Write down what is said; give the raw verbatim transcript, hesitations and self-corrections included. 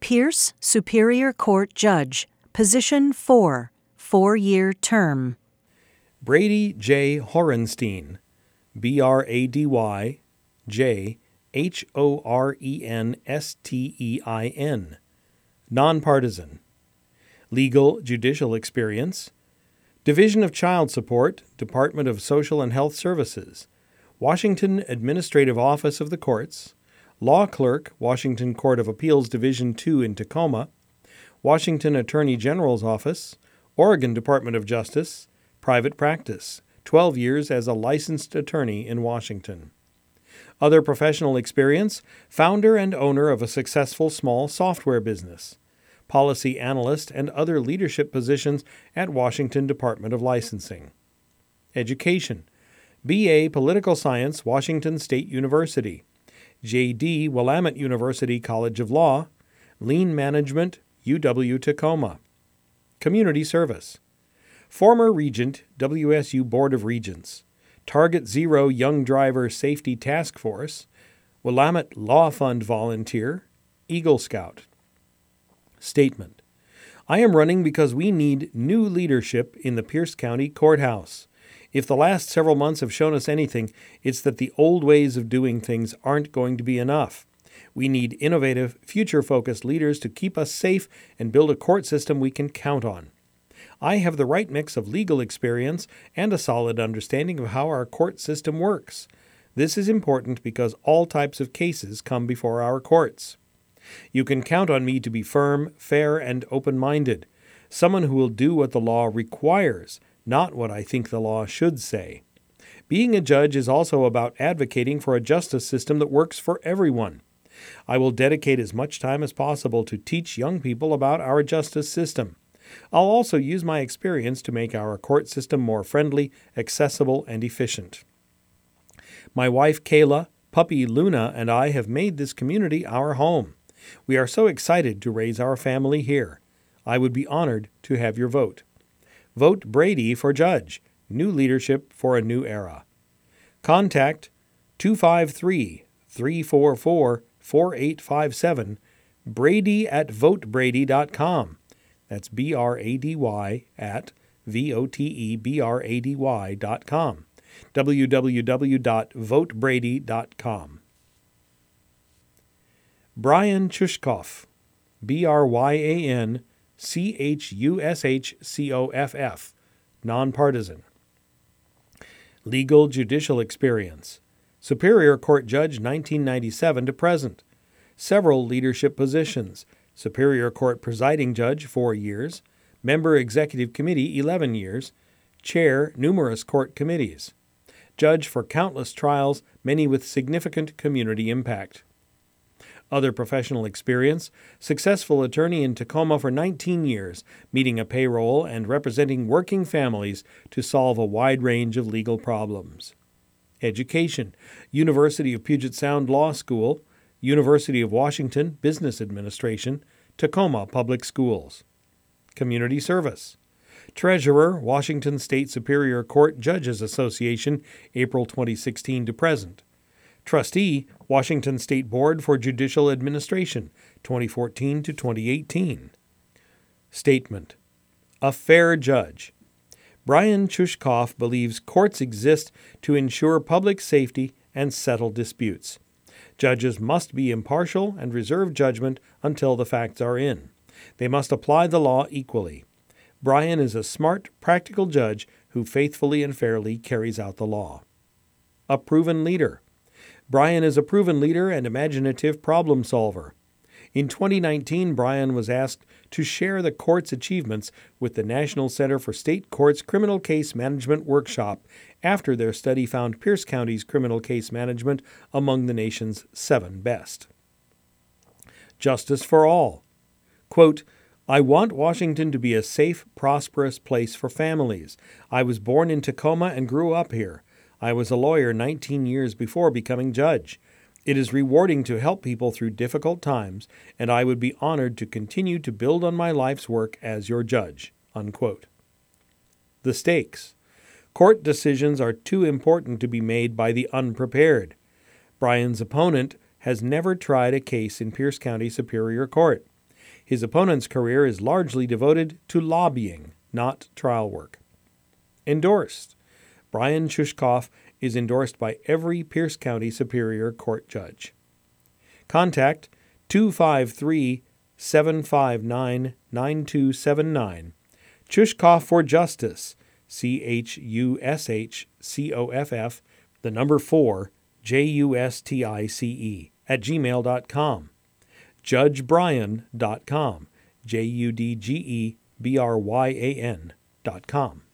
Pierce Superior Court Judge, Position four, four-year term. Brady J. Horenstein, B R A D Y J H O R E N S T E I N. Nonpartisan. Legal judicial experience. Division of Child Support, Department of Social and Health Services. Washington Administrative Office of the Courts. Law Clerk, Washington Court of Appeals Division two in Tacoma. Washington Attorney General's Office. Oregon Department of Justice. Private practice. twelve years as a licensed attorney in Washington. Other professional experience, founder and owner of a successful small software business. Policy analyst and other leadership positions at Washington Department of Licensing. Education, B A Political Science, Washington State University. J D Willamette University College of Law. Lean Management, U W Tacoma. Community service. Former Regent, W S U Board of Regents. Target Zero Young Driver Safety Task Force. Willamette Law Fund Volunteer. Eagle Scout. Statement. I am running because we need new leadership in the Pierce County Courthouse. If the last several months have shown us anything, it's that the old ways of doing things aren't going to be enough. We need innovative, future-focused leaders to keep us safe and build a court system we can count on. I have the right mix of legal experience and a solid understanding of how our court system works. This is important because all types of cases come before our courts. You can count on me to be firm, fair, and open-minded, someone who will do what the law requires, not what I think the law should say. Being a judge is also about advocating for a justice system that works for everyone. I will dedicate as much time as possible to teach young people about our justice system. I'll also use my experience to make our court system more friendly, accessible, and efficient. My wife Kayla, puppy Luna, and I have made this community our home. We are so excited to raise our family here. I would be honored to have your vote. Vote Brady for judge. New leadership for a new era. Contact two five three, three four four, four eight five seven, brady at vote brady dot com. That's B R A D Y at V O T E B R A D Y dot com. w w w dot vote brady dot com. Brian Chushkoff, B R Y A N C H U S H C O F F, nonpartisan. Legal judicial experience. Superior Court Judge nineteen ninety-seven to present. Several leadership positions. Superior Court Presiding Judge four years. Member Executive Committee eleven years. Chair numerous court committees. Judge for countless trials, many with significant community impact. Other professional experience, successful attorney in Tacoma for nineteen years, meeting a payroll and representing working families to solve a wide range of legal problems. Education, University of Puget Sound Law School, University of Washington Business Administration, Tacoma Public Schools. Community service. Treasurer, Washington State Superior Court Judges Association, April twenty sixteen to present. Trustee, Washington State Board for Judicial Administration, twenty fourteen to twenty eighteen. Statement. A fair judge. Brian Chushkoff believes courts exist to ensure public safety and settle disputes. Judges must be impartial and reserve judgment until the facts are in. They must apply the law equally. Brian is a smart, practical judge who faithfully and fairly carries out the law. A proven leader. Brian is a proven leader and imaginative problem solver. In twenty nineteen, Brian was asked to share the court's achievements with the National Center for State Courts Criminal Case Management Workshop after their study found Pierce County's criminal case management among the nation's seven best. Justice for all. Quote, I want Washington to be a safe, prosperous place for families. I was born in Tacoma and grew up here. I was a lawyer nineteen years before becoming judge. It is rewarding to help people through difficult times, and I would be honored to continue to build on my life's work as your judge. Unquote. The stakes. Court decisions are too important to be made by the unprepared. Brian's opponent has never tried a case in Pierce County Superior Court. His opponent's career is largely devoted to lobbying, not trial work. Endorsed. Brian Chushkoff is endorsed by every Pierce County Superior Court judge. Contact two five three, seven five nine, nine two seven nine. Chushkoff for Justice, C H U S H C O F F, the number four, J U S T I C E, at gmail dot com. judge bryan dot com, J U D G E B R Y A N dot com.